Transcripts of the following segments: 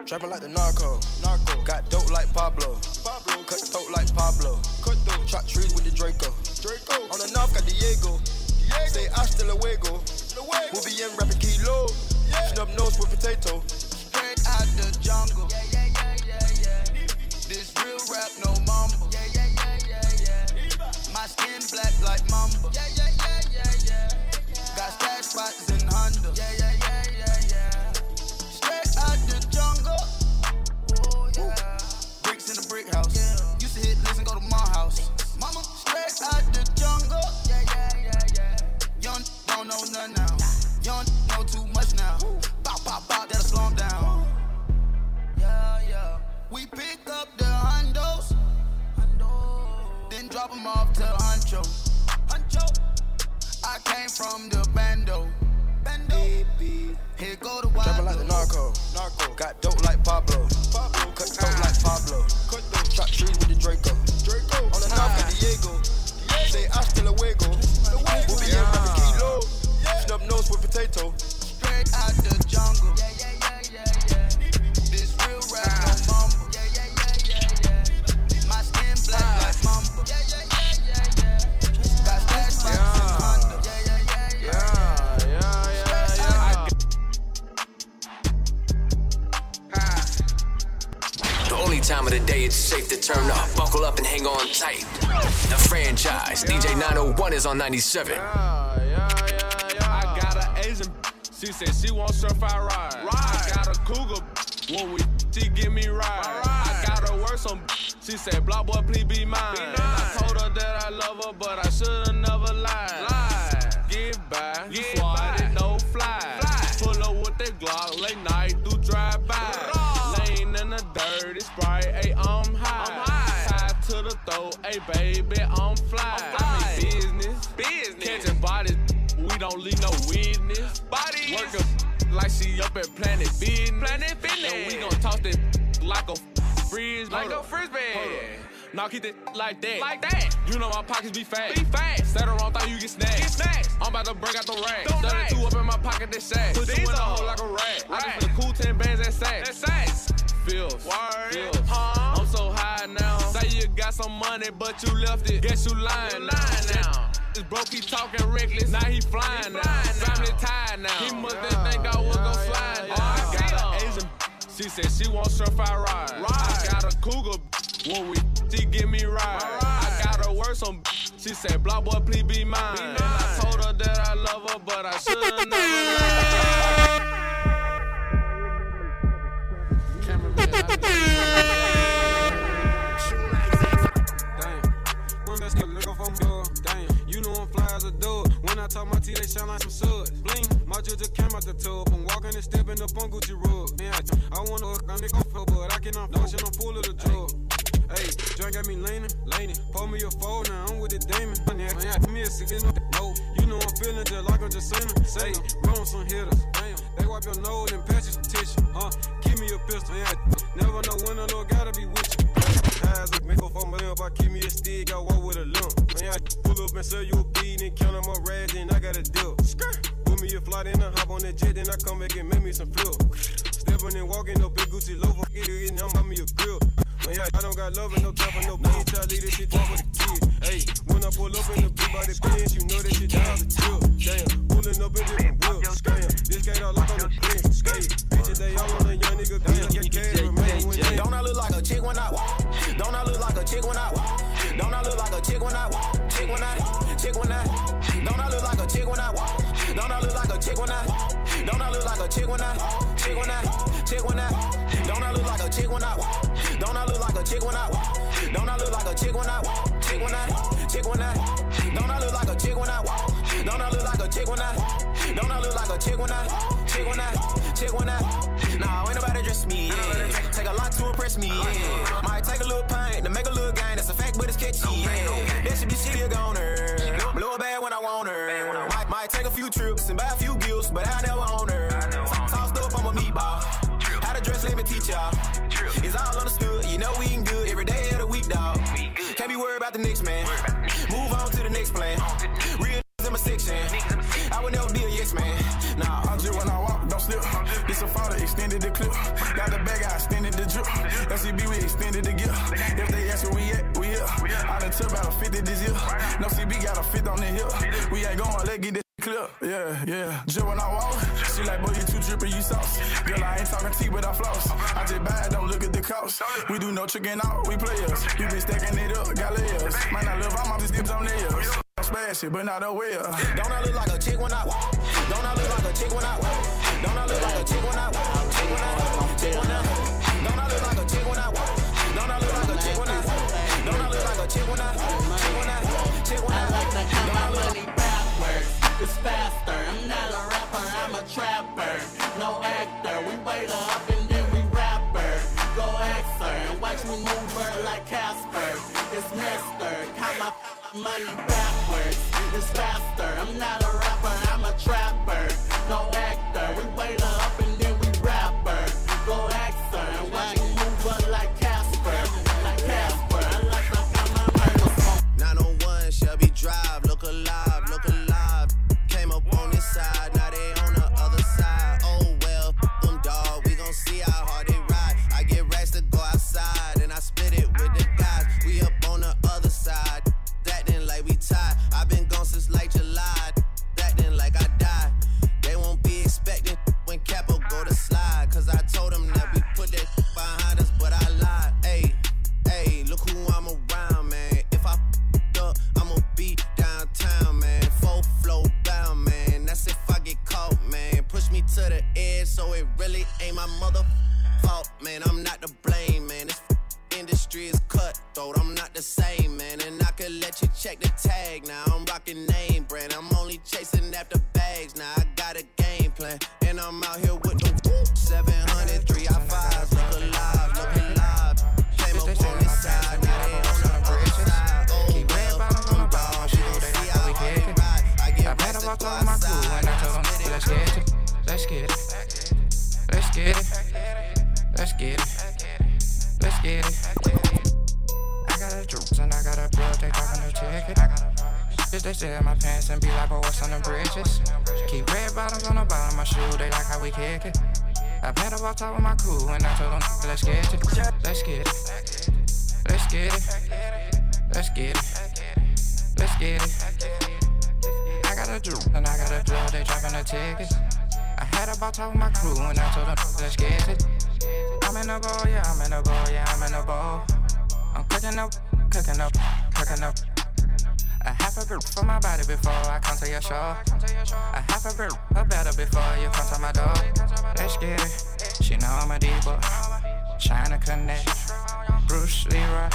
Trapping like the narco. Got dope like Pablo. Cut throat like Pablo. Chop trees with the Draco. On the north got Diego. Say hasta luego. We'll be in rapping kilo. Snub nose with potato. Straight out the jungle. This real rap, no mumble. My skin black like mamba. Got stash spots in Honda. Straight out the jungle. Bricks in the brick house. Used to hit listen, go to my house. Mama, straight out the jungle. Young don't know none now. Young know too much now. Bop, bop, bop, that'll slow 'em down. We pick up the hundos, then drop 'em off to Huncho. I came from the bando. Here go the wild. Trapping like the narco. Got dope like Pablo. Cut throat like Pablo. Chop trees with the Draco. On the north got Diego. Say hasta luego. We'll be in rapping kilo. Snub nose with potato. Straight out the jungle. This real rap, no mumble. My skin black like mamba. Got stash spots in Honda. The only time of the day it's safe to turn up, buckle up and hang on tight. The franchise, DJ 901 is on 97. I got an Asian, she said she wants surf, I ride. I got a cougar, when we she give me ride. I got her work some, she said block boy please be mine. I told her that I love her, but I should've never lied. Get by, you swatted, no fly. Pull up with that Glock, late night, do drive by. Laying in the dirt, it's bright, ayy, I'm high. Tied to the throat, ayy, baby, I'm fly. I mean business. Catching bodies, we don't leave no witness. Working like she up at Planet Fitness. And we gon' toss that like a frisbee. Now keep it like that. You know my pockets be fat. Set around, thought you get snatched. I'm about to break out the rack. 32 up in my pocket, that sack. Put you in a hole like a rat. I just put the cool 10 bands that sacks. Feels. I'm so high now. Say you got some money, but you left it. Guess you lying now. This broke, he talking reckless. Now he flying now. Family tied now. He must think I was gon' fly now. I got an Asian. She said she wants surf, I ride. I got a cougar. When we she give me ride. I got her work some. She said block boy please be mine. And I told her that I love her, but I should've never You know I'm fly as a dove. When I talk my teeth, they shine like some suds. Bling, my judge just came out the tub. I'm walking and stepping up on Gucci rug. Man, I wanna hook on the coffee, but I cannot function. I'm full of the drug. Hey, drink got me leaning. Pour me a four, now I'm with the demon. Me a sick, no. You know I'm feeling just like I'm just saying. Say, roll some hitters. They wipe your nose and patch some tissue. Keep me a pistol. Never know when a little gotta be with you. Eyes look make up for my limp. I keep me a stick, I walk with a limp. Pull up and sell you a beat and count on my rags, and I got a deal. Put me a flight and I hop on that jet, then I come back and make me some flip. Stepping and walking up big Gucci loafer, get it and I'm buy me a grill. I don't got love and no time for no bitch. I leave this shit talk with the kids. Hey, when I pull up in the big body Benz, you know that shit down the chill. Damn, pulling up in different wheels. Damn, this gate all up on the bench. Hey, bitches they all on a young nigga. Damn, get cash remain when they. Don't I look like a chick when I walk? Don't I look like a chick when I walk? Don't I look like a chick when I walk? Chick when I. Don't I look like a chick when I walk? Don't I look like a chick when I? Don't I look like a chick when I? Chick when I. Don't I look like a chick when I walk? Don't I look like a chick when I walk? Don't I look like a chick when I walk? Chick when I. Don't I look like a chick when I walk? Don't I look like a chick when I? Don't I look like a chick when I? Chick when I. Nah, ain't nobody dress me. Yeah. Take a lot to impress me. Yeah. Might take a little pain to make a little gain. That's a fact, but it's catchy. Yeah. That should be shitty a goner. Blow it bad when I want her. Might take a few trips and buy a few gifts, but I never own her. Tossed up on my meatball. How to dress, let me teach y'all. It's all understood. You know we eating good every day of the week, dog. Can't be worried about the next man. Move on to the next plan. Real in my section. I would never be a yes man. Nah, I just when I walk, don't slip. This a father, extended the clip. Got the bag, I extended the drip. LCB, we extended the gift. If they ask where we at, we here. I done took about a 50 this year. No CB got a 50 on the hill. We ain't going, let's get this clip. Yeah. Just when I walk, she like, boy, you too drippin', you sauce. Girl, I ain't talking tea, but I floss. I just buy it, don't look at the cost. We do no trickin' out, we players. You been stacking it up, got layers. Might not live, I'm off the dips on nails. Smash it, but not aware. Don't I look like a chick when I walk? Don't I look like a chick when I walk? Don't I look like a chick when I walk? Chick when I walk, chick when I walk. Don't I look like a chick when I walk? Don't I look like a chick when I walk? Don't I look like a chick when I walk? Chick when I walk, chick when I walk. I like to count my money backwards. It's faster. I'm not a rapper, I'm a trapper. No actor. We wait up and then we rapper. Go ask her and watch me move her like Casper. It's Nestor. Count my money backwards. It's faster. I'm not a rapper, I'm a trapper. No actor. We wait up and then we rapper. Go ask her and watch me move her like Casper. Like Casper. I like to count my money. 901 Shelby Drive. Look alive, look alive. Came up on this side, now they on the other side. Oh well, them dog, we gon' see how hard they ride. I get racks to go outside, and I split it with the guys. We up on the other side, acting like we tied. I've been gone since like July, acting like I died. They won't be expecting when Capo go to slide, cause I told them that we put that behind us, but I lied. Hey, look who I'm around, man. If I up, I'ma be downtown, man. Full flow bound, man. That's if I get caught, man. Push me to the edge, so it really ain't my mother fault, man. I'm not to blame, man. This industry is cutthroat. I'm not the same, man. And I could let you check the tag now. I'm rocking name brand. I'm only chasing after bags now. I got a game plan, and I'm out here with the 700 3i5s. Look alive, look alive. Came up on this side, now they on the other side. Oh, keep red bottoms on the bottom, she know they like how we kick it. I met her walk on my crew and I told them, let's get it. Let's get it. Let's get it. Let's get it. Let's get it. I got a juice and I got a blood, they talking the ticket. Bitch, they stay in my pants and be like, boy, what's on the bridges? Keep red bottoms on the bottom of my shoe, they like how we kick it. I met her walk top with my crew and I told them, let's get it. Let's get it. Let's get it. Let's get it. Let's get it. I got a juice and I got a blood, they dropping the tickets. I had a ball top with my crew and I told them, let's get it. I'm in the bowl, yeah, I'm in the bowl, yeah, I'm in the bowl. I'm cooking up, cooking up, cooking up. A half a brick for my body before I come to your show. A half a brick, a better before you come to my door. Let's get it. She know I'm a diva. China Connect. Bruce Leroy.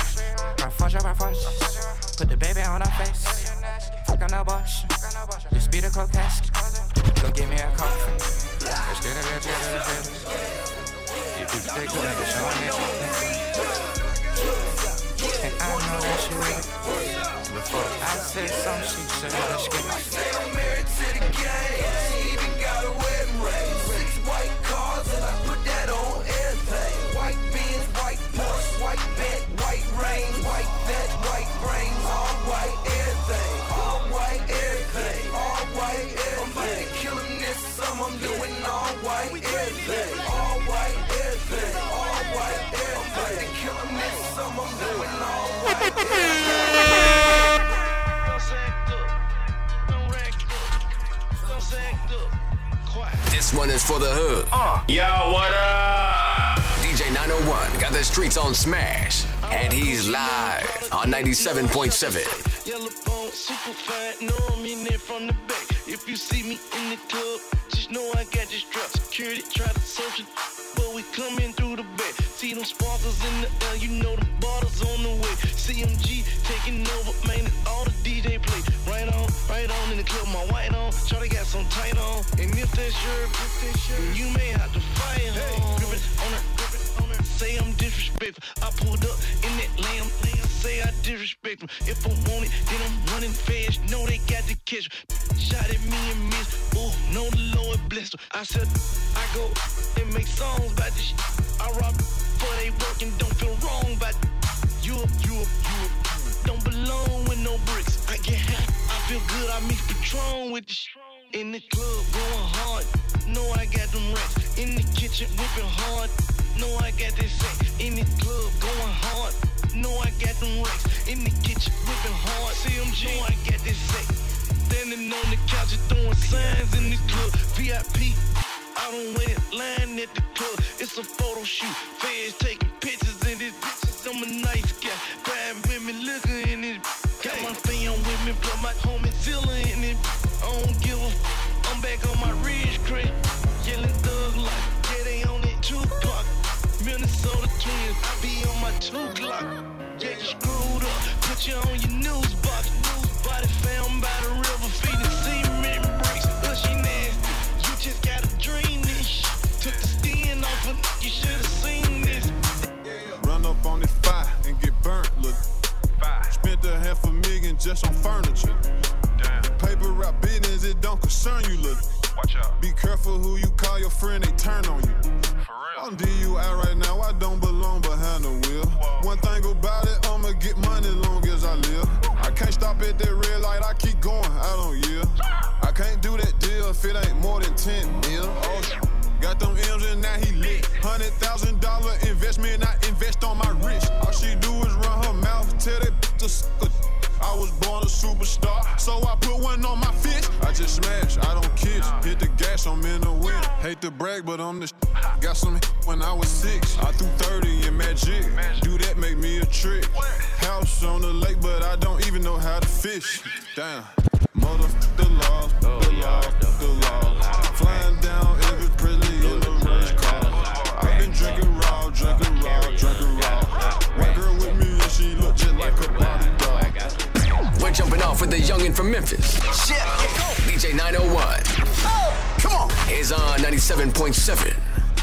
Raforge. Put the baby on her face. Fuck on the bush. Just be the cold casket. Go give me a coffee. Let's get it, let's get it, let's get it. If you take the nigga, show me and I know that she will. Before I say something, she said, let's get it. Say I'm married to the game. She even got a wedding ring. 6 white cars and I put that on everything. White Benz, white Porsche, white Bent, white Range, white Vet, white brains, all white everything. All white everything. All white everything. I'm about to kill him this summer. I'm doing all white everything. All white everything. All white everything. I'm about to kill him this summer. I'm doing all white everything. This one is for the hood. Yo, what up? DJ 901 got the streets on smash, and he's live on 97.7. Yellow phone, super fine, know I'm in there from the back. If you see me in the club, just know I got this strap. Security try to search it, but we coming through the back. See them sparkles in the air, you know the bottles on the way. CMG taking over, man, all the DJ play. Right on in the club, my white on. Shorty got some tight on, and if that's your, then you may have to fight on. Grip it on her, say I'm disrespectful. I pulled up in that lamb, say I disrespect them. If I want it, then I'm running fast. Know they got to catch me. Shot at me and miss. Ooh, know the Lord blessed her. I said I go and make songs about this shit. I rob before they work and don't feel wrong about you up. Don't belong with no bricks. I get hot, I feel good. I mix Patron with the in the club, going hard. Know I got them racks. In the kitchen whipping hard. Know I got this sex. In the club going hard. Know I got them racks. In the kitchen whipping hard. CMG. Know I got this sex. Standing on the couch and throwing signs in the club. VIP. I don't wait in line at the club. It's a photo shoot. Fans taking pictures in this bitches. I'm a nice guy. Bad women looking in it. Got my fam with me, but my homie Zilla in it. I don't give a I'm back on my ridge crate. Yelling thug life. Yeah, they on it 2 o'clock. Minnesota Twins. I be on my 2 o'clock. Yeah, you screwed up. Put you on your news box. Body found by the river. Feeding cement bricks. She nasty. You just gotta dream this shit. Took the skin off of you should've seen this. Run up on this fire and get burnt, look. Spent $500,000 just on furniture. Paper route business, it don't concern you, look. Watch out. Be careful who you call your friend, they turn on you. For real. I'm DUI right now, I don't belong behind the wheel. Whoa. One thing about it, I'ma get money long as I live. I can't stop at that red light, I keep going, I don't yield. I can't do that deal if it ain't more than 10 mil. Oh, got them M's and now he lit. $100,000 investment, I invest on my wrist. All she do is run her mouth, tell that to suck. I was born a superstar, so I put one on my fist. I just smash, I don't kiss. Hit the gas, I'm in the wind. Hate to brag, but I'm the got some when I was 6. I threw 30 in magic. Do that, make me a trick. House on the lake, but I don't even know how to fish. Damn. Motherfuck the law, the law, the law. Flying down every prison in the race car. I've been drinking raw, drinking raw, drinking raw. One girl with me and she look just like a body dog. We're jumping off with the youngin' from Memphis. Shit, DJ 901. Oh, come on. Is on 97.7.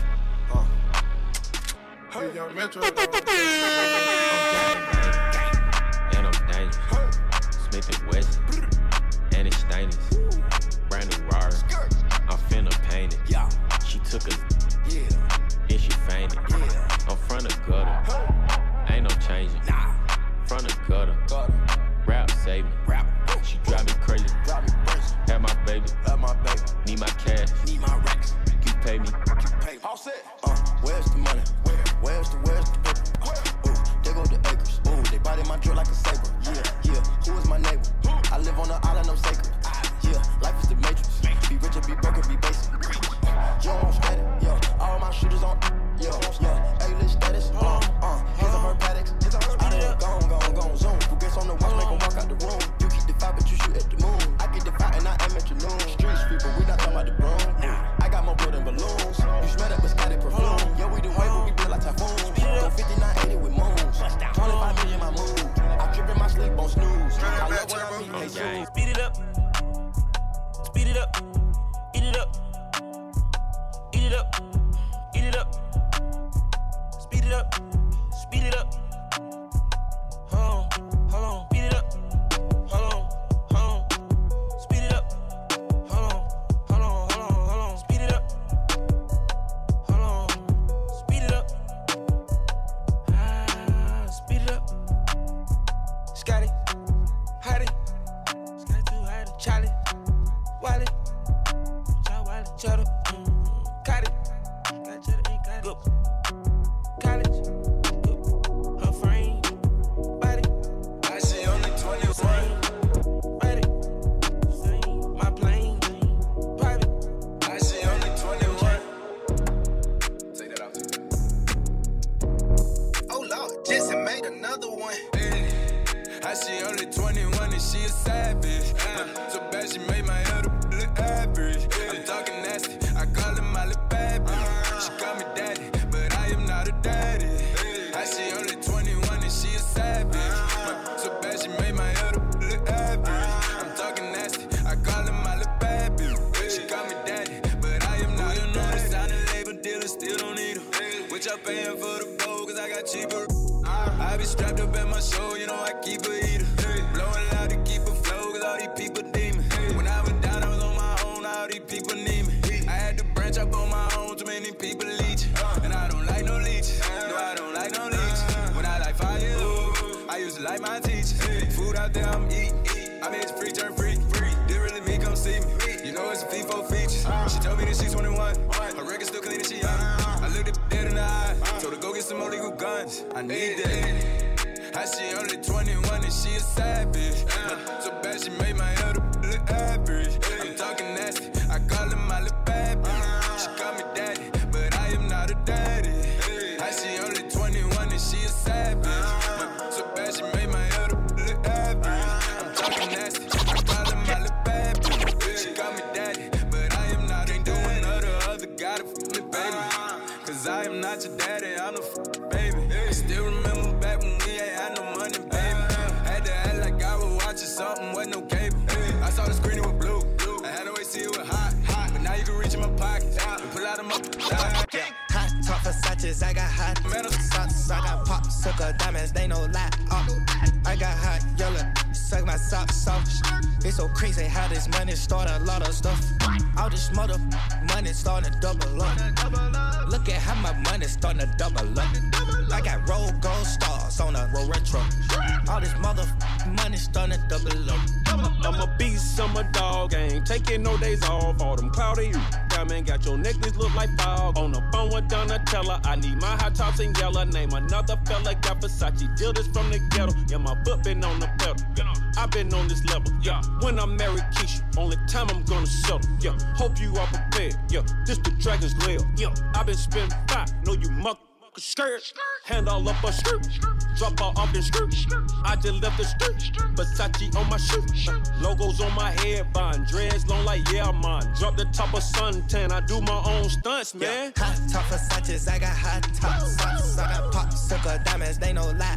And I'm dangerous. Smith and Wesson. And it's stainless. Brand new Rari. I'm finna paint it. Yeah. She took a and she fainted. I'm front of gutter. Ain't no changing. Nah. Front of gutter. Rap save me. She drive me crazy. Have my baby. Need my cash. Need my racks. You pay me. All set. Where's the money? Where's the paper? Ooh, there go the acres. Ooh, they biting my drill like a saber. Yeah. Who is my neighbor? I live on the island, I'm sacred. Yeah, life is the matrix. Be rich or be broke or be basic. You don't static. Yeah, all my shooters on. Yeah. A-list status. Hands on her paddocks. Out of there, gone, zoom. Who gets on the watch, make 'em walk out the room. You keep the fight, but you shoot at the moon. I get the fight and I aim at your noon. Street sweeper, we not talking about the broom. I got more blood than balloons. You smell that biscotti perfume. Yeah, we do wave, but we blow like typhoons. Go 5980 with moons. 25 million my mood. I trip in my sleep on snooze. I love when I meet they Speed it up. Speed it up. Eat it up. Eat it up. Eat it up. Speed it up. Speed it up. Hold on. Speed it up. Hold on. Speed it up. Hold on. Speed it up. Hold on. Speed it up. Speed it up. Scotty. Hottie. Scotty too hottie. Charlie. Wally. Cheddar. Got it. Got cheddar, ain't got it. Good. College. Good. Her frame. Body. I see only 21. Body. My plane. Private. I see only 21. Take that out. Oh Lord, Jesse made another one. I see only 21 and she a savage. So bad she made my other look average. I'm talking nasty, I call her my little bad bitch. She call me daddy, but I am not a daddy. I see only 21 and she a savage. So bad she made my other look average. I'm talking nasty, I call her my little bad bitch. She call me daddy, but I am not a daddy. Sign a label dealer, still don't need her. What y'all paying for the bowl, cause I got cheaper. I be strapped up at my show, you know I keep a heater. Blowing loud to keep a flow, cause all these people need me. When I was down, I was on my own, all these people need me. I had to branch up on my own, too many people leech. And I don't like no leeches, no I don't like no leeches. When I like fire, I used to like my teachers. Food out there, I'm eating. I made it free, turn free. Didn't really me, come see me. You know it's a FIFO features. She told me that she's 21. Her record still clean and she some illegal guns. I need that. How she only 21 and she a savage. So bad she made my other look average. I'm talking nasty, I call her my little bad bitch. She call me daddy, but I am not a daddy. How she only 21 and she a savage. So bad she made my other look average. I'm talking nasty, I call her my little bad bitch. She call me daddy, but I am not a doing other gotta f me, baby. Cause I am not your daddy, I'm the baby. I still remember back when we ain't had no money, baby. Had to act like I was watching something with no cable. I saw the screen, it was blue. I had to wait, see it was hot. But now you can reach in my pockets and pull out them up. Hot top Versace's, I got hot metal socks. I got popsicle diamonds, they no lie. I got hot yellow, suck my socks off. It's so crazy how this money start a lot of stuff. All this mother money starting to double up. Look at how my money starting to double up. I got roll gold stars on a roll retro. All this mother money starting to double up. I'm a beast, I'm a dog, I ain't taking no days off. All them cloudy diamond got your necklace look like fog. On the phone with Donatella, I need my hot tops in yellow. Name another fella, got Versace, deal this from the ghetto. Yeah, my foot been on the pedal, I've been on this level, yeah. When I marry Keisha, only time I'm gonna settle, yeah. Hope you are prepared, yeah. This the Dragon's Lair, yeah. I've been spending five, know you muck. Skirt, hand all up a skirt, drop all off the skirt. I just left the skirt, Versace on my shirt, logos on my head, buying dreads long like yeah, man. Drop the top of suntan, I do my own stunts, man. Hot top Versace's, I got hot top socks. I got popsicle diamonds, they no lie.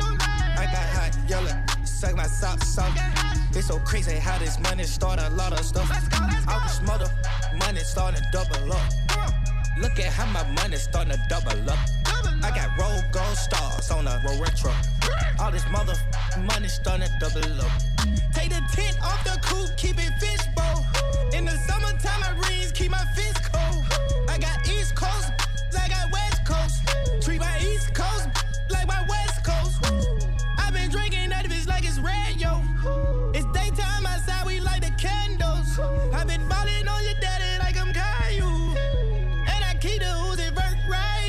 I got hot yellow, suck my socks off. It's so crazy how this money start a lot of stuff. All this mother money starting to double up. Look at how my money starting to double up. I got roll gold stars on a roll retro. All this mother money starting to double up. Take the tent off the coupe, keep it fishbowl. In the summertime, my rings keep my fist cold. I got East Coast, I got West Coast. Treat my East Coast like my West Coast. I've been drinking that bitch like it's red, yo. It's daytime outside, we light the candles. I've been balling on your daddy like I'm Caillou. And I keep the Uzi vert right,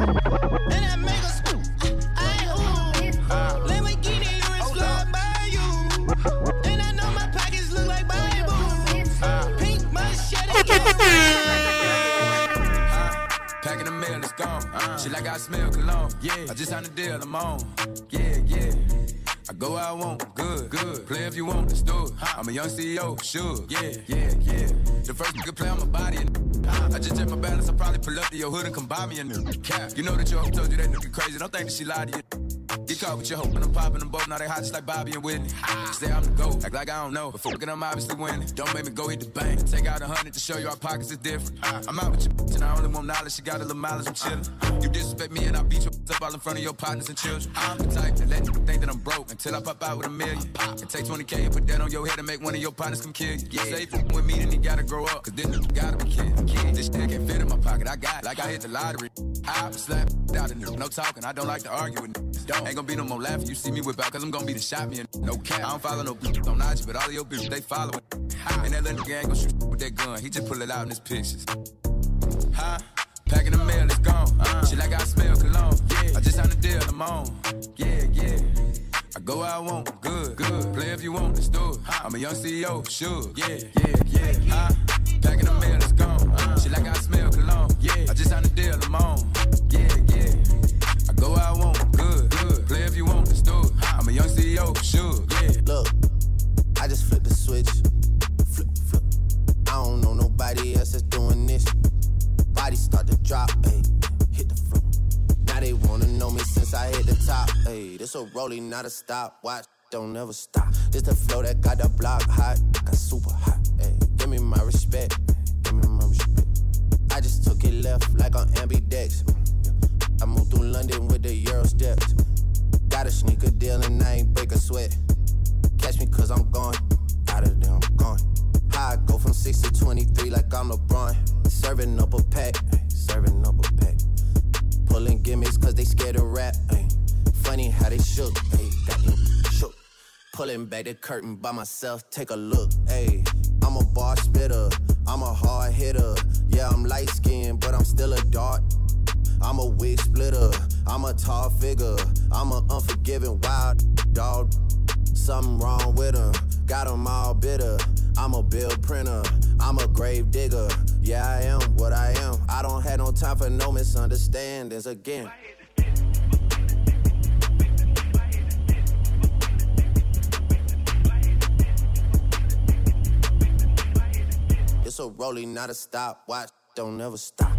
and I make a scoop. Lamborghini, you is fly by you. And I know my pockets look like Bible. Pink machete. Packing the mail, it's gone. Shit like I smell cologne. Yeah, I just signed a deal, I'm on. Yeah. I go where I want, good. Play if you want, let's do it. I'm a young CEO, sure. Yeah. The first nigga play on my body and I just check my balance, I probably pull up to your hood and come buy me a new cap. You know that your hoe told you that nigga crazy, don't think that she lied to you. Get caught with your hope and I'm popping them both, now they hot just like Bobby and Whitney. Say I'm the GOAT, act like I don't know, but fucking I'm obviously winning. Don't make me go hit the bank, take out 100 to show you our pockets is different. I'm out with your bitch and I only want knowledge, she got a little mileage, I'm chillin'. You disrespect me and I beat you up all in front of your partners and children. I'm the type to let you think that I'm broke until I pop out with $1 million. And take 20K and put that on your head and make one of your partners come kill you. Yeah. Say with me, then he gotta grow up, cause this nigga gotta be kid. This shit can't fit in my pocket, I got it, like I hit the lottery. I slap out of nigga, no talking, I don't like to argue with niggas. Ain't gonna be no more laughing, you see me whip out, cause I'm gonna be the shot me and no cap. I don't follow no bitches on IG, but all of your bitches, they following. And that little nigga ain't gonna shoot with that gun, he just pull it out in his pictures. Packing the mail, it's gone. Shit like I smell cologne. Yeah. I just signed a deal, I'm on. Yeah. I go where I want, good. Play if you want, let's do it. I'm a young CEO, sure. Yeah. Packing the mail, it's gone. Shit like I smell cologne. Yeah. I just signed a deal, I'm on. Yeah. I go where I want, good. Play if you want, let's do it. I'm a young CEO, sure. Yeah. Look, I just flipped the switch. Flip. I don't know nobody else that's doing this. Body start to drop, ayy, hit the floor. Now they wanna know me since I hit the top, ayy. This a rolling, not a stop, watch, don't never stop. This the flow that got the block hot, got super hot, ayy. Give me my respect, I just took it left like on ambidex. I moved through London with the Euro steps. Got a sneaker deal and I ain't break a sweat. Catch me cause I'm gone, out of there I'm gone. How I go from 6 to 23 like I'm LeBron. Serving up a pack. Pulling gimmicks cause they scared of rap. Funny how they shook. Got me shook. Pulling back the curtain by myself, take a look. I'm a bar spitter, I'm a hard hitter. Yeah, I'm light skinned, but I'm still a dart. I'm a wig splitter. I'm a tall figure. I'm an unforgiving wild dog. Something wrong with him. Got him all bitter. I'm a bill printer. I'm a grave digger. Yeah, I am what I am. I don't have no time for no misunderstandings again. It's a rolling, not a stopwatch. Don't never stop.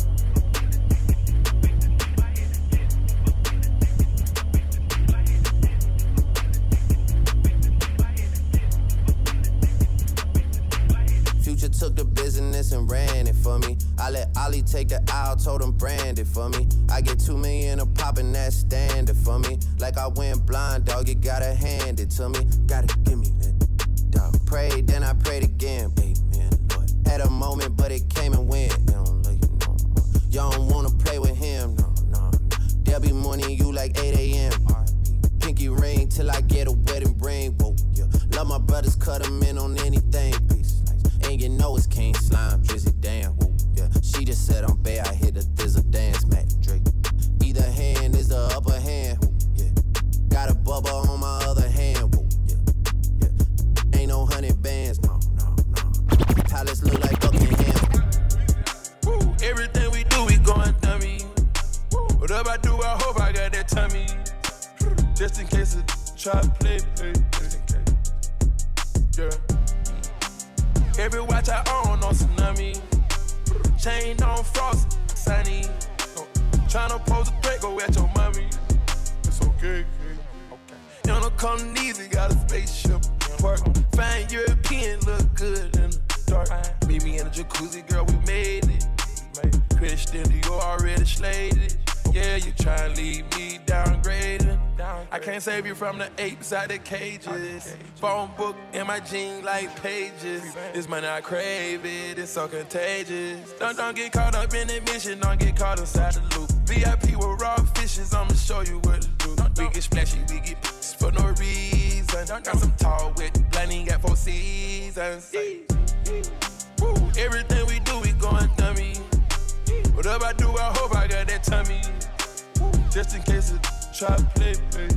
Future took the business and ran it for me. I let Ollie take the aisle, told him brand it for me. I get 2 million a pop and that's standard for me. Like I went blind, dog, you gotta hand it to me. Gotta give me that, dog. Prayed, then I prayed again, baby, Lord. Had a moment, but it came and went. They don't love you no more. Y'all don't wanna play with him, no. They'll be morning you like 8 a.m. Pinky ring till I get a wedding ring, whoa, yeah. Love my brothers, cut them in on anything, peace. And you know it's King Slime, Drizzy, damn, woo, yeah. She just said I'm bad, I hit the thizzle dance, Mac Drake. Either hand is the upper hand, woo, yeah. Got a bubba on my other hand, woo, yeah. Ain't no 100 bands, no. Palace look like Buckingham. Woo, everything we do, we going dummy. Whatever I do, I hope I got that tummy. Just in case I try to play. Just in case, yeah. Every watch I own on tsunami. Chain on frost, sunny. Tryna pose a threat, go at your mommy. It's okay. You don't come easy, got a spaceship. Park. Fine European, look good in the dark. Meet me in the jacuzzi, girl, we made it. Christian, you already slayed it. Yeah, you tryna leave me downgraded. I can't save you from the apes out the cages. Phone book in my jeans like pages. This money I crave it, it's so contagious. Don't get caught up in the mission, don't get caught inside the loop. VIP with raw fishes, I'ma show you what to do. We get splashy, we get pissed for no reason. Got some tall with blending, got 4 seasons. Woo, everything we do, we going dummy. Whatever I do, I hope I got that tummy. Just in case I try to play.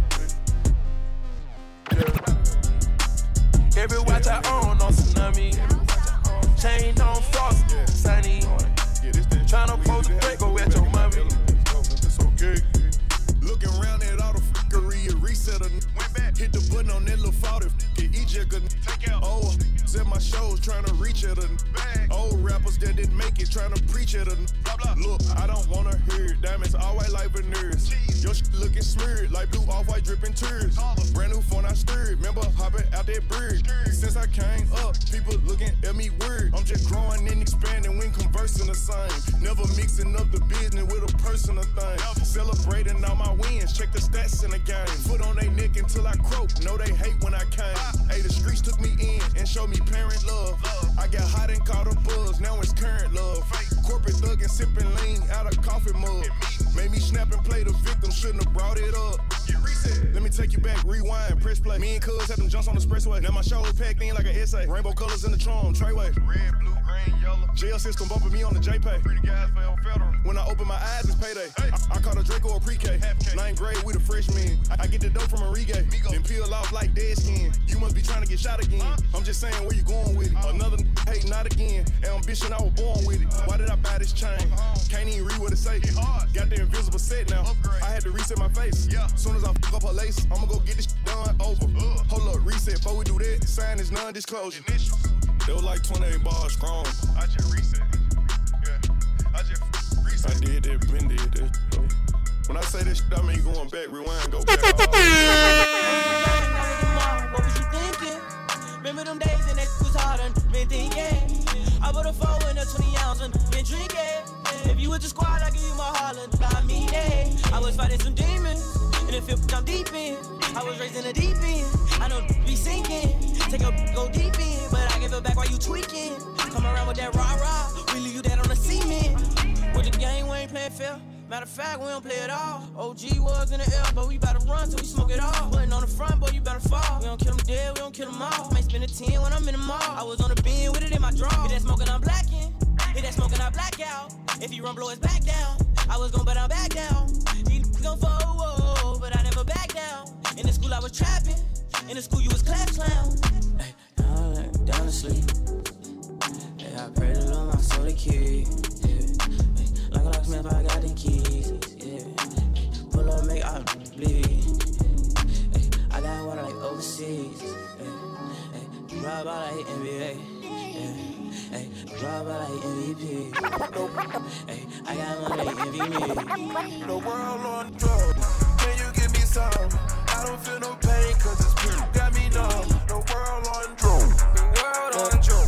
Yeah. Every watch I own on tsunami. Chain on frost, sunny. Tryna pose a break, go at your mommy. It's okay. Looking around at all the fuckery, reset a went back. Hit the button on that little 40. Each a good take out. Oh, at my shows trying to reach at a bag. Old rappers that didn't make it trying to preach at a blah blah. Look, I don't wanna hear it. Diamonds all white like veneers. Your shit looking smeared like blue off white dripping tears. Brand new phone I stirred. Remember hopping out that bird. Since I came up, people looking at me weird. I'm just growing and expanding when conversing the same. Never mixing up the business with a personal thing. Celebrating all my wins. Check the stats in the game. Foot on they neck until I croak. Know they hate when I came. Hey, the streets took me in and showed me parent love. I got hot and caught a buzz, now it's current love. Corporate thug and sipping lean out of coffee mug. Made me snap and play the victim, shouldn't have brought it up. Let me take you back, rewind, press play. Me and Cuz had them jumps on the expressway. Now my shoulders packed in like an essay. Rainbow colors in the trunk, Treyway. Red, blue, green, yellow. Jail system bumping me on the JPay. Pretty guys fell federal. When I open my eyes, it's payday. Hey. I caught a Draco or pre-K. 9th grade, we the freshmen. I get the dope from Enrique. Then peel off like dead skin. You must be trying to get shot again. I'm just saying where you going with it. Another hate, not again. Ambition, I was born with it. Why did I buy this chain? Can't even read what it say. Got the invisible set now. I had to reset my face. Soon as I fuck up her lace, I'ma go get this done over. Hold up, reset before we do that. Sign is non-disclosure. They was like 28 bars strong. I just reset. Yeah, I just reset. I did that, been did that. When I say this shit, I mean going back, rewind, go back. What was you thinking? Remember them days and that was hard and been thinking. I put a 4 in a 20 ounce and been drinking. If you with the squad, I give you my Harlan. By me, yeah. I was fighting some demons. And the fifth I'm deep in. I was raised in the deep end. I know be sinking. Take a go deep in. But I give it back while you tweaking. Come around with that rah-rah. We leave you that on the cement. With the game, we ain't playing fair. Matter of fact, we don't play at all. OG was in the air, but we bout to run till we smoke it all. Putting on the front, boy, you better fall. We don't kill them dead, we don't kill them all. Might spend a 10 when I'm in the mall. I was on the bin with it in my draw. Hit that smoking, I'm blacking. Hit that smoking, I black out. If you run, blow his back down. I I was gon' bet I'm back down. These gon' forward, but I never back down. In the school I was trapping. In the school you was clap clown. Hey, down to sleep. Hey, I pray the Lord my soul the key. Yeah. Hey, like a locksmith, I got the keys. Yeah. Pull up, make I bleed. Hey, I got water like overseas. Hey, drop out like NBA. Hey, drop out like MVP. Hey, I got money like MVP. The world on drugs. Can you give me some? I don't feel no pain cause it's pure. Got me numb. The world on drugs. The world on drugs.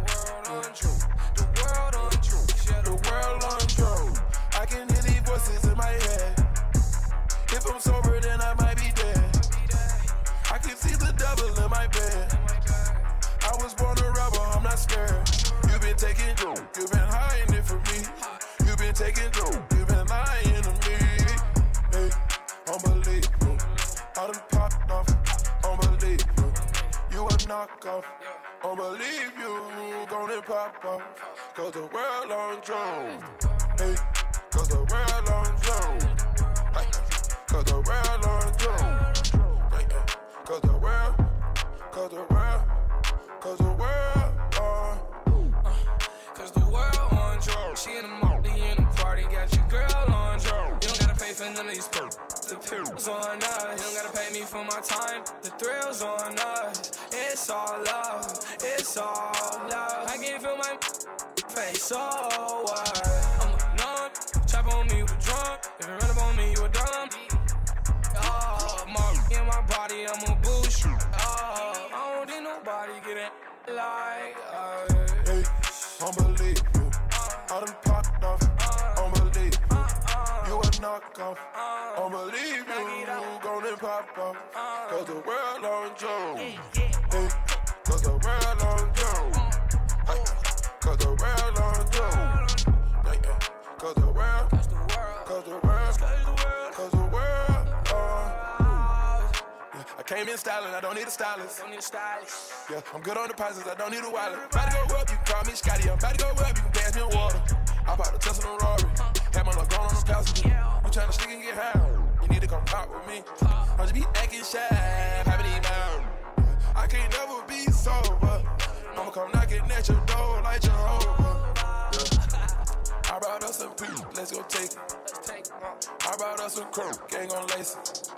The world on drugs. The world on drugs. I can hear these voices in my head. If I'm sober then I might be dead. I can see the devil in my bed. I was born a rebel, I'm not scared. You've been taking dope, you've been hiding it from me. You've been taking dope, you've been lying to me. Hey, unbelievable. I done popped off, unbelievable. You a knockoff, unbelievable. Gonna pop off, cause the world on drone. Hey, cause the world on drone. Hey, cause the world on drone. Hey, cause the world, cause the world. Cause the world on cause the world on drugs. She in the party, in the party, got your girl on drugs. You don't gotta pay for none of these perks. The pills on us. You don't gotta pay me for my time. The thrills on us. It's all love. It's all love. I can't feel my face. So what? I'm a numb. Chop on me, you a drunk. If you run up on me, you a dumb. Oh, in my body, I'm a boost. Oh, I don't need nobody getting like hey, unbelievable. I done popped off, unbelievable. You a knockoff, unbelievable. Gonna pop off, cause the world on Joe. Hey, cause the world on Joe. Hey, cause the world on Joe. Hey, cause the world, cause the world, cause the world, cause the world. I came in styling, I don't need a stylist. Yeah, I'm good on deposits, I don't need a wallet. About to go up, you can call me Scotty. I'm about to go up, you can dance me in water. I bought a Tesla and Rari. Had my luck on the passenger. You tryna sneak and get high. You need to come talk with me. I just be acting shy, having these mouth. I can't never be sober. I'ma come knocking at your door like Jehovah. Yeah. I brought us some people, let's go take it. I brought us some coke, gang on lace it.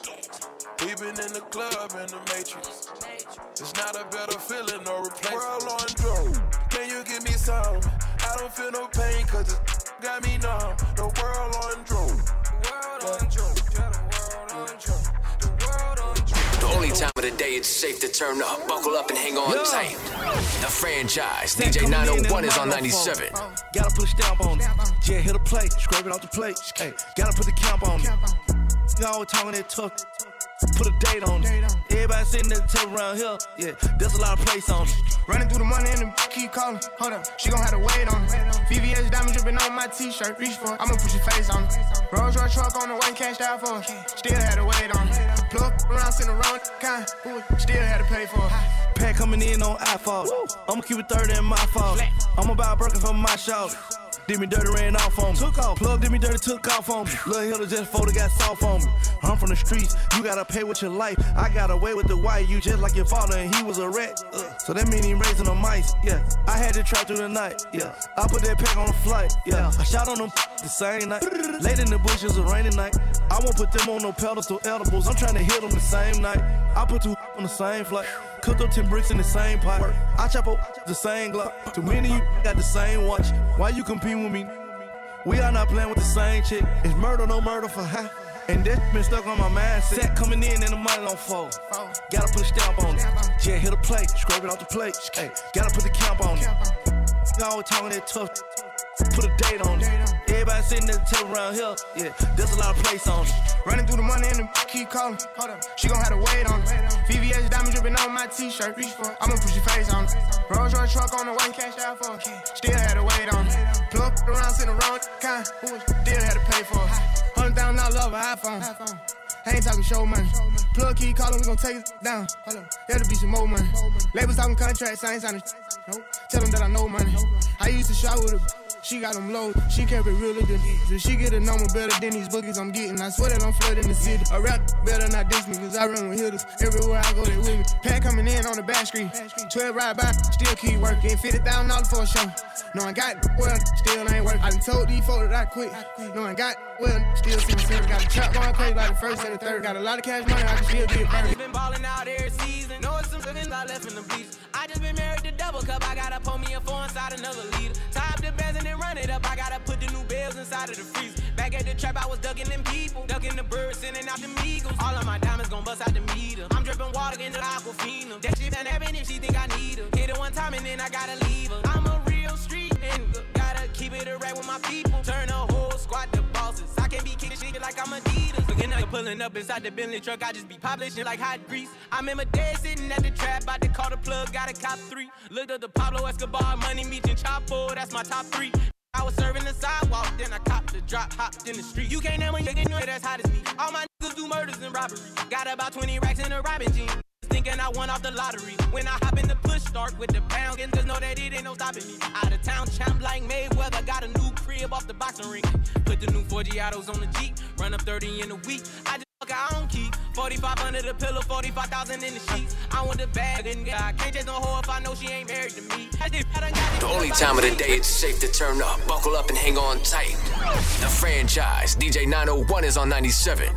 We been in the club in the Matrix. It's not a better feeling or replacement. World on drugs. Can you give me some? I don't feel no pain cause it got me numb. The world on drugs. The world on drugs. The world on drugs. The world on drugs. The only time of the day it's safe to turn up, buckle up and hang on tight. The franchise, DJ 901 is on 97. Gotta put a stamp on it. Yeah, hit a plate, scrape it off the plate. Hey, gotta put the camp on it. You always talking that tough. Put a date on it. Everybody sitting at the table around here. Yeah, there's a lot of place on it. Running through the money and the keep calling. Hold up, she gon' have to wait on it. VVS diamond dripping on my t-shirt. Reach for it, I'ma put your face on it. Rolls Royce truck on the way, cashed out for it. Still had to wait on it. Plug around, sitting around, kind. Still had to pay for it. Pack coming in on iPhone. I'ma keep it 30 in my fault. I'ma buy a Birkin for my shout. Did me dirty, ran off on me. Took off. Plug did me dirty, took off on me. Lil' Hilda just folded, got soft on me. I'm from the streets, you gotta pay with your life. I got away with the white, you just like your father, and he was a rat. So that mean he raising the mice, yeah. I had to try through the night, yeah. I put that pack on the flight, yeah. I shot on them the same night. Late in the bush, it was a rainy night. I won't put them on no pedestal edibles. I'm trying to hit them the same night. I put two on the same flight. Cooked up 10 bricks in the same pot. I chop up the same Glock. Too many of you got the same watch. Why you competing with me? We are not playing with the same chick. It's murder, no murder for her. And this been stuck on my mindset. Coming in and the money don't fold. Gotta put a stamp on it. Yeah, hit a plate, scrape it off the plate. Hey, gotta put the camp on it. You always talking that tough. Put a date on it. Everybody sitting at the table around here. Yeah, there's a lot of place on it. Running through the money and the keep calling. Hold up, she gon' have to wait on it. VVS diamond dripping on my t-shirt. Reach for it, I'ma put your face on it. Rolls Royce truck on the way, cashed out for it. Still had to wait on it. Plug around, sitting around, kind. Still had to pay for it. $100,000 love an iPhone. I ain't talking show money. Plug keep calling, we gon' take it down. Hold up, there'll be some more money. Labels talking contracts, I ain't signing. Nope. Tell them that I know money. I used to shop with a She got them low, she kept it realer than these. If she get a number better than these bookies I'm getting, I swear that I'm flooding the city. A rap better not diss me, cause I run with hitters. Everywhere I go, they with me. Pan coming in on the back street. 12 ride by, still keep working. $50,000 for a show. No, I got well, still ain't working. I done told these folks that I quit. No, I got well, still see myself. Got a trap going crazy like the first and the third. Got a lot of cash money, I can still get burned. I just been ballin' out every season. Know it's some things I left in the bleach. I just been married to double cup. I gotta pour me a 4 inside another liter. Tie up the bands and then run it up. I gotta put the new bells inside of the freezer. Back at the trap, I was ducking them people. Ducking the birds, sending out them eagles. All of my diamonds gon' bust out the meter. I'm dripping water in the Aquafina. That shit done happen if she think I need her. Hit her one time and then I gotta leave her. I'm a real street nigga. Gotta keep it a rap with my people. Turn a whole squad to bosses. I can't be kicking shit like I'm Adidas. Looking up, pulling up inside the Bentley truck. I just be publishing like hot grease. I remember dead sitting at the trap. About to call the plug, got a cop 3. Looked up the Pablo Escobar, Money Meat and Chapo. That's my top 3. I was serving the sidewalk, then I copped the drop, hopped in the street. You can't name when you get that's hot as me. All my niggas do murders and robberies. Got about 20 racks in a robbing jean. Thinking I won off the lottery. When I hop in the push start with the pound, and just know that it ain't no stopping me. Out of town champ like Mayweather, got a new crib off the boxing ring. Put the new 4 Giottos on the Jeep, run up 30 in a week. I just I don't keep 45 the pillow, 45,000 in the sheets. I want the bag and I can't chase no hoe if I know she ain't married to me. The only time of the day it's safe to turn up, buckle up and hang on tight. The franchise, DJ 901 is on 97.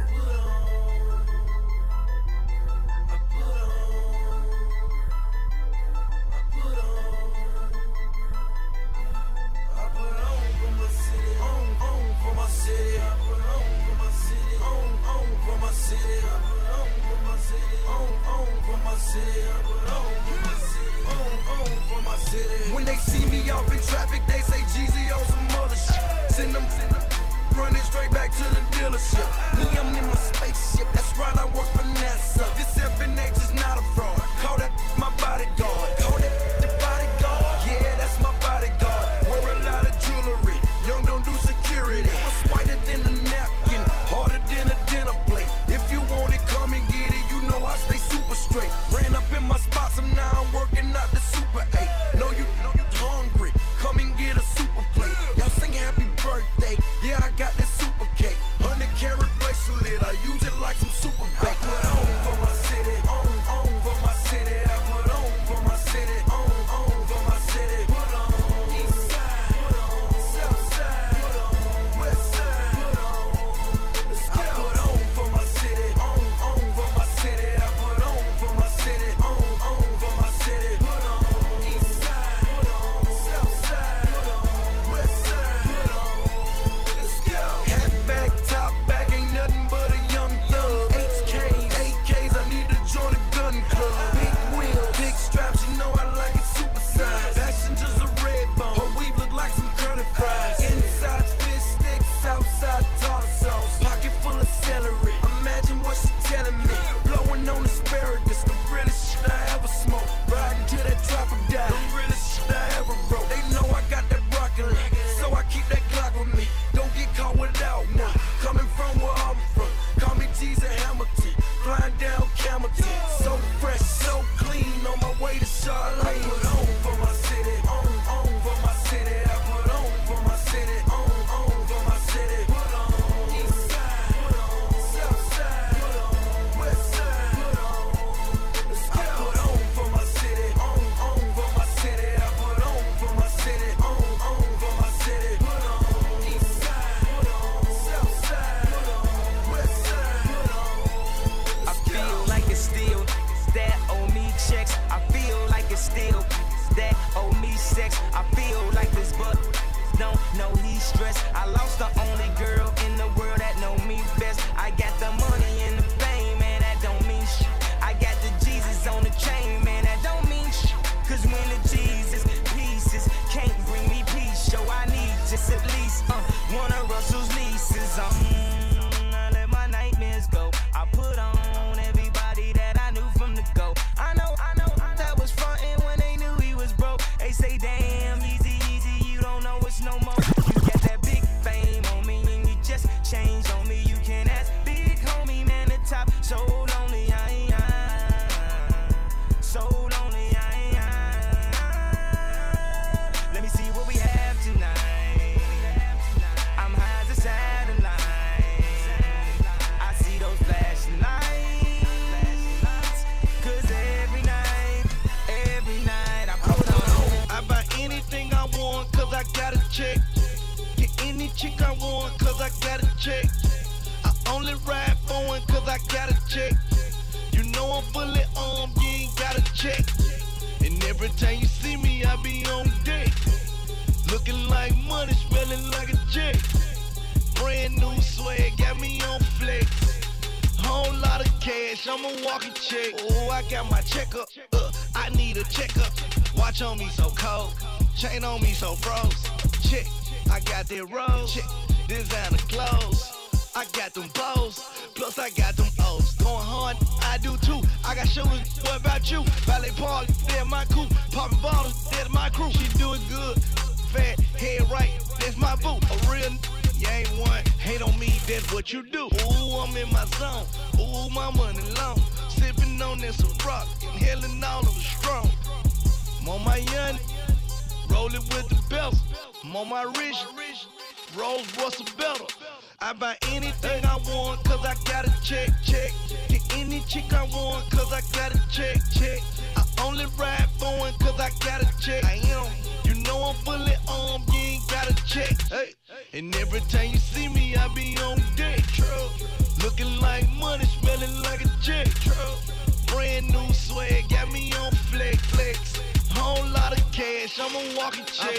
When they see me off in traffic, they say Jeezy on some other shit. Send them running straight back to the dealership. Me, I'm in my spaceship, that's right, I work for NASA. This FNH is not a fraud. Call that my bodyguard. Call that the bodyguard. Yeah, that's my bodyguard. Wear a lot of jewelry. Young don't do security. What's whiter than a napkin, harder than a dinner plate. If you want it, come and get it. You know I stay super straight. Ran up in my spots, and now I'm working out the Super 8. Know you hungry. Come and get a super plate. Y'all sing happy birthday. Yeah, I got this super cake. 100 carat bracelet. I use it like some super bake. I put on for my city. On for my city. I put on for my city. On for my city. Put on east side. Put on south side. Put on west side. Put on. Let's go. I put on for my city. On for my city. I put on for my city. On for my city. Put on east side. Put on south side. Put on west side. Put on. Let's go. Hat back, top back, ain't nothing but a young thug. AKs, I need to join a gun club. Big wheels, big straps, you know I like it super size. Passengers a red bone, her weave look like some curly fries. Inside fish sticks, outside tartar sauce. Pocket full of celery, imagine what she telling me. Blowing on asparagus, the realest shit I ever smoked. Riding till that trapper died, the realest shit I ever wrote. They know I got that broccoli, so I keep that Glock with me. Don't get caught without one. Coming from where I'm from, call me Teaser Hamilton. Flying down Camelton, so fresh, so clean. On my way to Charlotte. I put on for my city. On for my city. I put on for my city. On for my city. Put on east side. Put on south side. Put on west side. Put on. Let's go. I put on for my city. On for my city. I put on for my city. On for my city. Put on east side. Put on south side. Put on west side. Put on. I feel like it's still that owe me checks. I feel like it's still that owe me sex. I feel like this but don't know he's stressed. I lost the only girl in the world that know me best. I got the money and the fame, man, that don't mean shit. I got the Jesus on the chain, man, that don't mean shit. Cause when the Jesus pieces can't bring me peace, so I need just at least one of Russell's leases. I let my nightmares go. I put on everybody that I knew from the go. I know that was frontin' when they knew he was broke. They say, damn, easy, you don't know it's no more. You got that big fame on me and you just changed on me. You can ask big homie, man, the top. So lonely, so lonely, Let me see what we have tonight. check. Get any chick I want, cause I got a check. I only ride foreign, cause I got a check. You know I'm fully armed, you ain't got a check. And every time you see me, I be on deck. Looking like money, smelling like a check. Brand new swag, got me on flex. Whole lot of cash, I'm a walking check. Oh, I got my checkup, I need a checkup. Watch on me so cold, chain on me so froze. Check, I got that rose. Check, designer clothes. I got them bows, plus I got them O's. Going hard, I do too. I got shooters, what about you? Ballet party, they're my crew. Poppin' bottles, they're my crew. She doing good, fat, head right, that's my boo. A real you ain't one, hate on me, that's what you do. Ooh, I'm in my zone, ooh, my money long. Sippin' on this rock, inhaling all of the strong. I'm on my young, rollin' with the belt. I'm on my rich, Rolls Royce a better. I buy anything I want, cause I got a check. Get any chick I want, cause I got a check. I only ride foreign, cause I got a check. I am, you know I'm fully armed, you ain't got a check. Hey. And every time you see me, I be on deck. Looking like money, smelling like a check. Brand new swag, got me on flex. Whole lot of cash, I'm a walking check.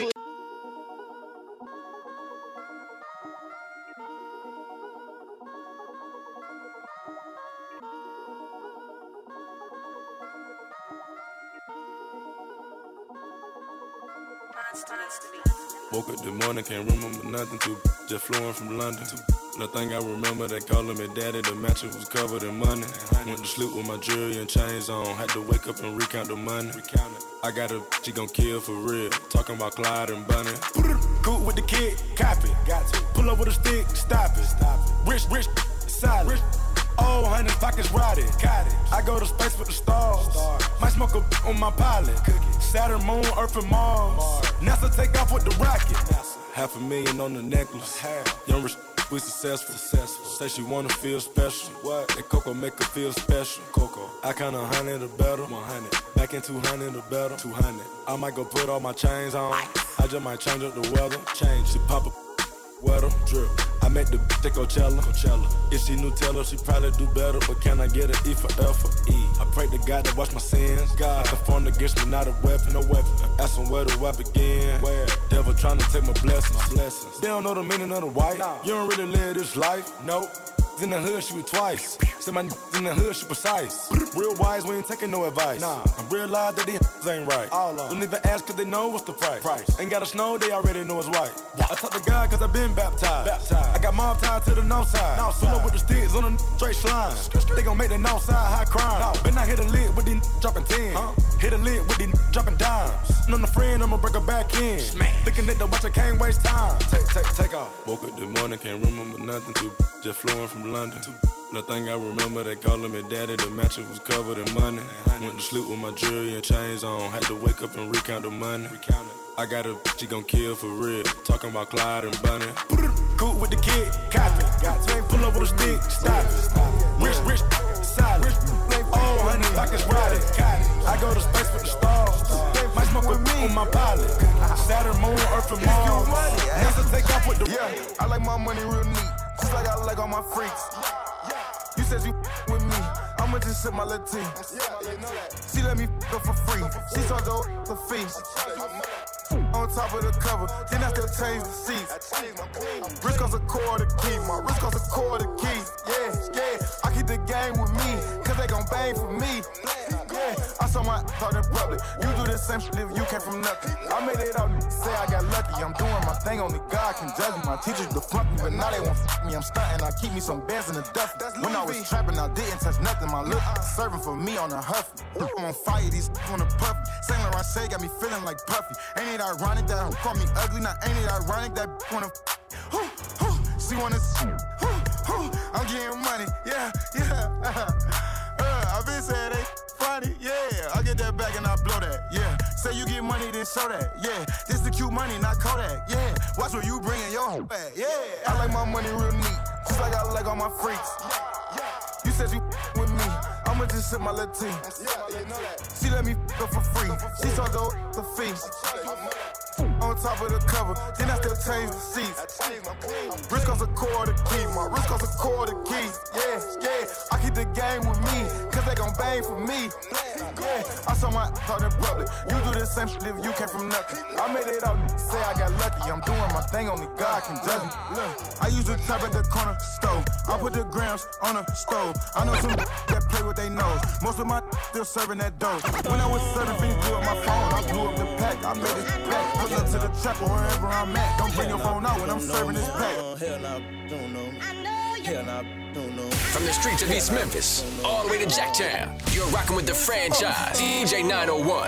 Woke up this morning, can't remember nothing. Just flew in from London. Nothing I remember, they calling me daddy. The mattress was covered in money. Went to sleep with my jewelry and chains on. Had to wake up and recount the money. I got a, she gon' kill for real. Talking about Clyde and Bunny. Cool with the kid, copy. Got to pull up with a stick, stop it. Rich, solid. Oh, honey, pockets rotted. I go to space with the stars. Might smoke a on my pilot. Saturn, Moon, Earth, and Mars. NASA take off with the rocket. $500,000 on the necklace. Young rich, we successful. Say she wanna feel special. What? That Coco make her feel special. Coco. I count 100 or better. 100. Back in 200 or better. 200. I might go put all my chains on. I just might change up the weather. Change. She pop a weather. Drip. I make the bitch Coachella. If she Nutella, she probably do better. But can I get an E for effort? E. I pray to God to wash my sins. God, I formed against me, not a weapon. No weapon. Ask them where do I begin? Where? Devil trying to take my blessings. They don't know the meaning of the white. Nah. You don't really live this life. Nope. In the hood, shoot twice. Said my in the hood, she precise. Real wise, we ain't taking no advice. Nah, I realize that these ain't right. Don't even ask cause they know what's the price. Ain't gotta snow, they already know it's white. I talk to God cause I been baptized. I got mob tied to the north side. Pull up with the sticks on the straight slime. They gon' make the north side high crime. Been out hit a lid with these dropping 10. Hit a lid with these dropping dimes. On the friend, I'ma break her back in. Looking at the watch, I can't waste time. Take off. Woke up this morning, can't remember nothing. Just flew from London. Nothing I remember, they calling me daddy. The mattress was covered in money. Went to sleep with my jewelry and chains on. Had to wake up and recount the money. I got a, she gon' kill for real. Talking about Clyde and Bunny. Cool with the kid, copy. Pull up with a stick, stop it. Rich, solid. Oh, honey, pockets rotted. I go to space with the stars. Might smoke with me on my pilot. Saturn, Moon, Earth, and Mars. NASA take off with the I like my money real neat. Just like I like all my freaks. You said you with me, I'ma just sip my little tea. She let me f for free. She charged the fee. On top of the cover, then I still change the seats. Wrist costs a quarter key, my wrist costs a quarter key. Yeah, I keep the game with me, cause they gon' bang for me. Yeah, I saw my thought in public. You do the same shit if you came from nothing. I made it out and say I got lucky. I'm doing my thing, only God can judge me. My teachers to flunk me, but now they won't f me. I'm stunting, I keep me some bands in the duffel. When I was trapping, I didn't touch nothing. My look serving for me on the huffy. I'm on fire, these wanna puffy. Saint Laurent Shea got me feeling like Puffy. Ain't it ironic that call me ugly? Now ain't it ironic that wanna she wanna I'm getting money, yeah. I been saying they funny, yeah. I get that back and I blow that, yeah. Say you get money, then show that, yeah. This the cute money, not Kodak, yeah. Watch what you bringin' your home back, yeah. I like my money real neat, just like I like all my freaks. You said you with me, I'ma just sip my little tea. She let me f for free, she charged the fee. on top of the cover, then I still change the seats. Wrist costs a quarter key, my wrist costs a quarter key. Yeah, I keep the game with me, cause they gon' bang for me. Yeah, I saw my out in public. You do the same shit if you came from nothing. I made it out, say I got lucky. I'm doing my thing, only God can judge me. Look, I use the trap at the corner stove. I put the grams on the stove. I know some that play with they nose. Most of my still serving that dough. When I was serving, things blew up my phone. I blew up the pack, I made it back. Pull up to the trap or wherever I'm at. Don't bring your phone out when I'm serving this pack. Hell nah, don't know me. Hell nah, don't know me. From the streets of East Memphis, all the way to Jacktown, you're rocking with the franchise, DJ 901.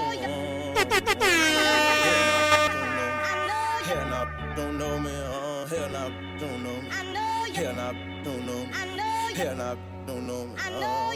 Hell nah, don't know me. Hell nah, don't know me. Hell nah, don't know me. Hell nah, don't know me.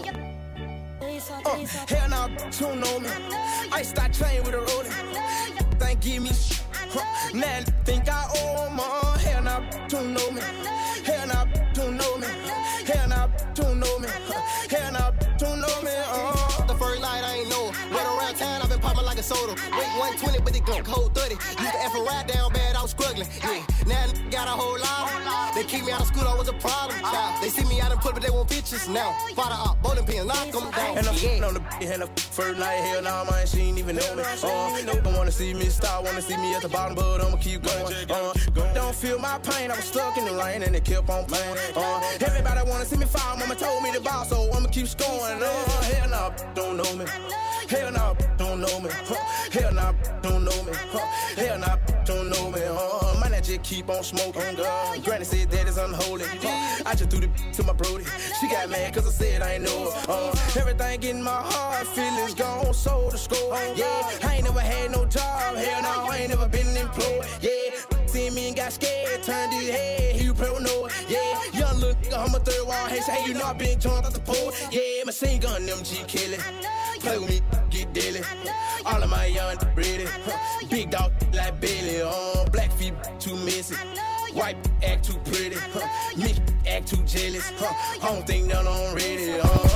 Hell nah, don't know me. I start train with a rolling. Think give me now think I owe them all. Hell nah, don't know me. Hell nah, don't know me. Hell nah, don't know me. Hell nah, don't know me. The first light I ain't know. Went around town, I've been popping like a soda. Weight 120, but they gon' hold 30. Used to F a ride down bad, I was struggling. Yeah, now I got a whole lot. They keep me out of school, I was a problem. They see me out in public, but they want pictures now. Father up, bowling pin, knock them down. And I'm f***ing on the and the first night, hell nah, man, she ain't even know me. Don't wanna see me stop, wanna see me at the bottom, but I'ma keep going. Don't feel my pain, I was stuck in the rain and it kept on playing. Everybody wanna see me fall, mama told me to bow, so I'ma keep scoring. Hell nah, don't know me. Hell nah, don't know me. Hell nah, don't know me. Hell nah, don't know me. Man, I just keep on smoking. Granny said that is unholy. I just threw the to my brody. She got mad cause I said I ain't know her. Everything in my heart, feelings gone, sold the score. Yeah, I ain't never had no job. Hell no, I ain't never been employed. Yeah, see me and got scared, turned his head, he was paranoid. Yeah, young little nigga, I'm a third wall. Hey, say you know I been joined out the pool. Yeah, machine gun, them G killing. Play with me, get daily. All of my young ready. Big dog like Billy. Black feet too messy. White act too pretty. Mix act too jealous. I don't think none on ready.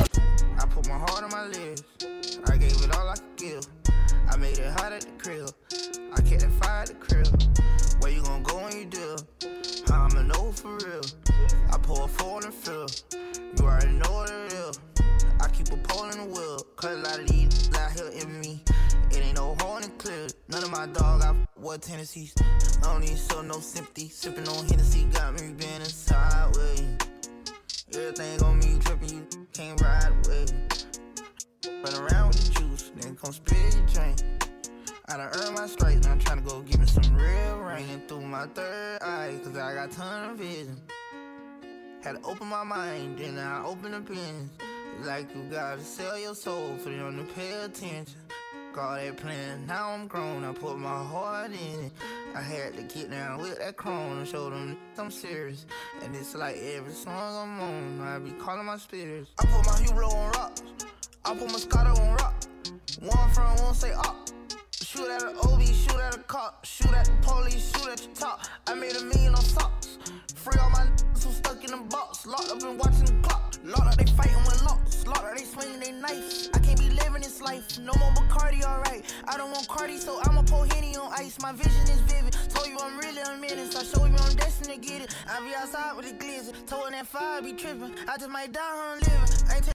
I put my heart on my lips. I gave it all I could give. I made it hot at the crib. I kept that fire at the crib. Where you gon' go when you do? How I'ma know for real? I pour a four and fill. You already know what it is. I keep a pole in the wheel. Cause a lot of these out here in me. It ain't no horn and clear. None of my dog, I what tendencies. I don't need show no sympathy. Sipping on Hennessy got me bending sideways. Everything on me dripping, you can't ride away. Run around with the juice, then come spit your drink. I done earned my stripes, now I'm tryna go give me some real rain through my third eye, cause I got ton of vision. Had to open my mind, then I open the pins. Like you gotta sell your soul for them to pay attention. All that plan, now I'm grown, I put my heart in it. I had to get down with that chrome and show them I'm serious. And it's like every song I'm on, I be calling my spirits. I put my Hublot on rocks, I put my Moscato on rock. One front, one say up. Shoot at an OB, shoot at a cop. Shoot at the police, shoot at your top. I made $1 million on socks. Free all my niggas who stuck in the box. Locked up and watching the clock. Locked up, they fighting with locks. Locked up, they swinging they knife. I can't be living this life. No more Bacardi, alright. I don't want Cardi, so I'ma pour Henny on ice. My vision is vivid. Told you I'm really a menace. I showed you I'm destined to get it. I be outside with the glizzy. Told that fire be tripping. I just might die on living.